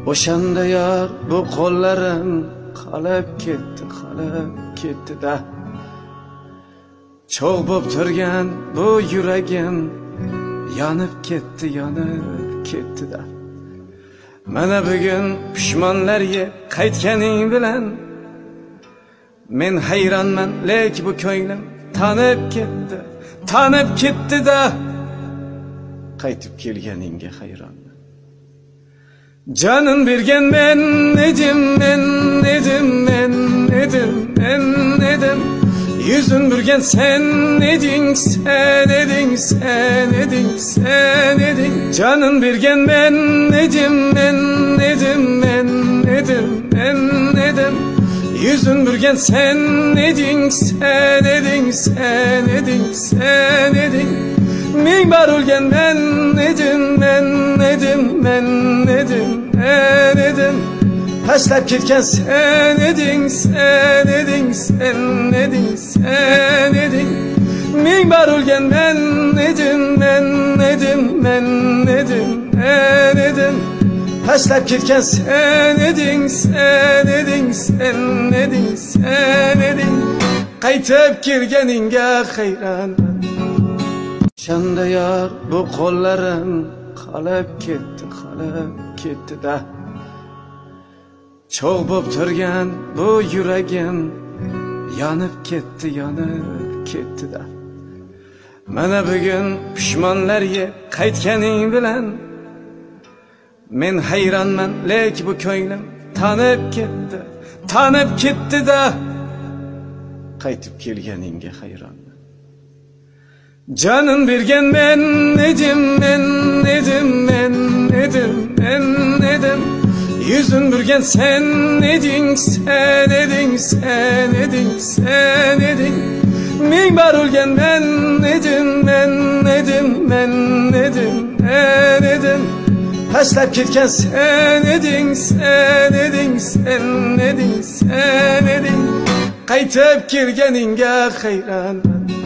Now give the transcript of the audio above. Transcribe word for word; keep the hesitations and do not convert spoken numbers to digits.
O'shanda yar bu qo'llarim qolib ketdi, qolib ketdi-da. Cho'g' bo'p turgan bu yuragim yonib ketdi, yonib ketdi-da. Mana bugun pushmonlar yeb qaytganing bilan men hayronman, lek bu ko'nglim tanib ketdi, tanib ketdi-da. Qaytib kelganingga hayronman. Canın bergen men edim, men edim, men edim, men edim. Yüzün bürgen sen edin, sen edin, sen edin, sen edin. Canın bergen men edim, men edim, men edim, men edim. Yüzün bürgen sen edin, sen edin, sen edin, sen edin. Min bar ölgen men edim, men edim, men edim, men edim. Taşlap ketken sen edin, sen edin, sen edin, sen edin. Min bar ölgen men edim, men edim, men edim, men edim. Taşlap ketken sen edin, sen edin, sen edin, sen edin. Qaytib kelganingga hayronman. O'shanda yar bu qo'llarim qolib ketdi, qolib ketdi-da. Cho'g' bo'p turgan bu yuragim yonib ketdi, yonib ketdi-da. Mana bugun pushmonlar yeb qaytganing bilan men hayronman, lek bu ko'nglim tanib ketdi, tanib ketdi-da. Qaytib kelganingga hayronman. Canın bergen men edim, men edim, men edim, men edim. Yüzün bürgen sen edin, sen edin, sen edin, sen edin. Min bar ölgen men edim, men edim, men edim, men edim. Taşlap ketken sen edin, sen edin, sen edin, sen edin. Qaytib kelganingga hayronman.